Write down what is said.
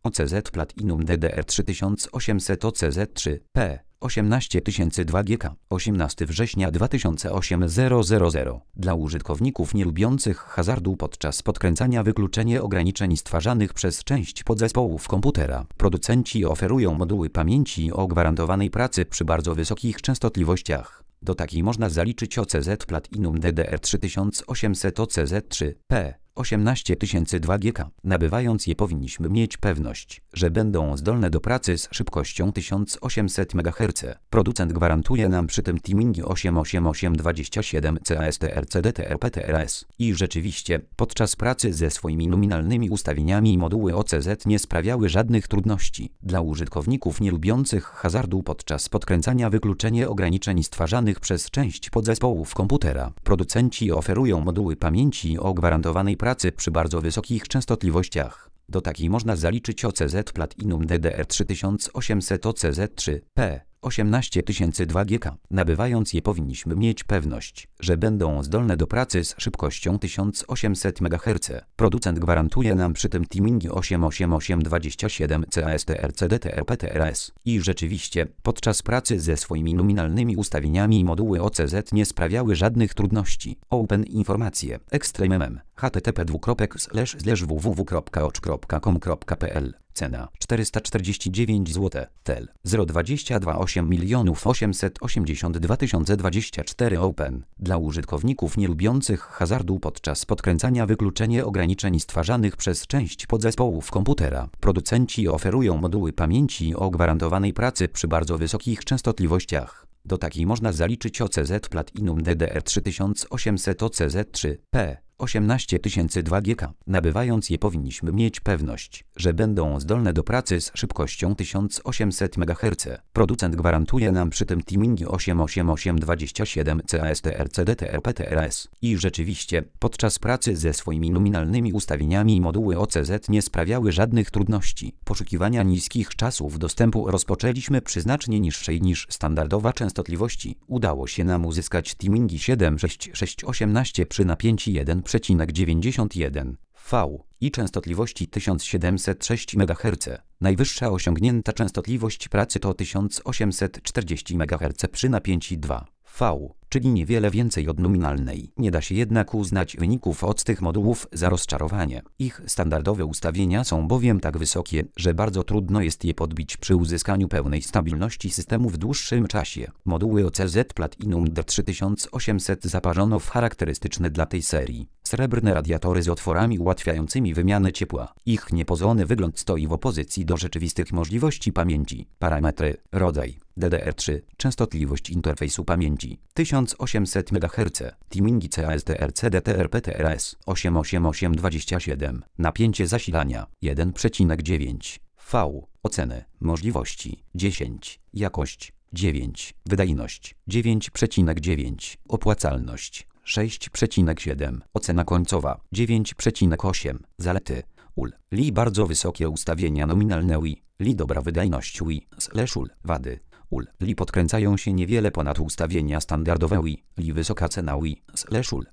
OCZ Platinum DDR 3800 OCZ3 P 18002 GK 18 września 2008 000 dla użytkowników nielubiących hazardu podczas podkręcania wykluczenie ograniczeń stwarzanych przez część podzespołów komputera. Producenci oferują moduły pamięci o gwarantowanej pracy przy bardzo wysokich częstotliwościach. Do takiej można zaliczyć OCZ Platinum DDR 3800 OCZ3 P 18002 GK. Nabywając je powinniśmy mieć pewność, że będą zdolne do pracy z szybkością 1800 MHz. Producent gwarantuje nam przy tym tuningi 88827 CASTRCDTRPTRS. I rzeczywiście, podczas pracy ze swoimi nominalnymi ustawieniami moduły OCZ nie sprawiały żadnych trudności. Dla użytkowników nielubiących hazardu podczas podkręcania wykluczenie ograniczeń stwarzanych przez część podzespołów komputera. Producenci oferują moduły pamięci o gwarantowanej pracy przy bardzo wysokich częstotliwościach. Do takiej można zaliczyć OCZ Platinum DDR 3800 OCZ3 P 18002 GK. Nabywając je powinniśmy mieć pewność, że będą zdolne do pracy z szybkością 1800 MHz. Producent gwarantuje nam przy tym tuningi 88827 CASTRCDTRPTRS. I rzeczywiście, podczas pracy ze swoimi nominalnymi ustawieniami moduły OCZ nie sprawiały żadnych trudności. Open informacje. Extreme http://www.ocz.com.pl Cena 449 zł. Tel 022 8 882 024 Open. Dla użytkowników nielubiących hazardu podczas podkręcania wykluczenie ograniczeń stwarzanych przez część podzespołów komputera. Producenci oferują moduły pamięci o gwarantowanej pracy przy bardzo wysokich częstotliwościach. Do takiej można zaliczyć OCZ Platinum DDR 3800 OCZ3 P 18002 GK. Nabywając je powinniśmy mieć pewność, że będą zdolne do pracy z szybkością 1800 MHz. Producent gwarantuje nam przy tym tuningi 88827 CASTRCDTRPTRS. I rzeczywiście, podczas pracy ze swoimi nominalnymi ustawieniami moduły OCZ nie sprawiały żadnych trudności. Poszukiwania niskich czasów dostępu rozpoczęliśmy przy znacznie niższej niż standardowa częstotliwości. Udało się nam uzyskać tuningi 76618 przy napięciu 1,91 V i częstotliwości 1706 MHz. Najwyższa osiągnięta częstotliwość pracy to 1840 MHz przy napięciu 2 V, czyli niewiele więcej od nominalnej. Nie da się jednak uznać wyników od tych modułów za rozczarowanie. Ich standardowe ustawienia są bowiem tak wysokie, że bardzo trudno jest je podbić przy uzyskaniu pełnej stabilności systemu w dłuższym czasie. Moduły OCZ Platinum D3800 zaparzono w charakterystyczne dla tej serii srebrne radiatory z otworami ułatwiającymi wymianę ciepła. Ich niepozorny wygląd stoi w opozycji do rzeczywistych możliwości pamięci. Parametry: rodzaj DDR3, częstotliwość interfejsu pamięci 1800 MHz, tuningi CASTRCDTRPTRS 88827, napięcie zasilania 1,9 V, oceny, możliwości 10, jakość 9, wydajność 9,9, opłacalność 6,7, ocena końcowa 9,8, zalety UL bardzo wysokie ustawienia nominalne li dobra wydajność /UL wady li podkręcają się niewiele ponad ustawienia standardowe li wysoka cena /UL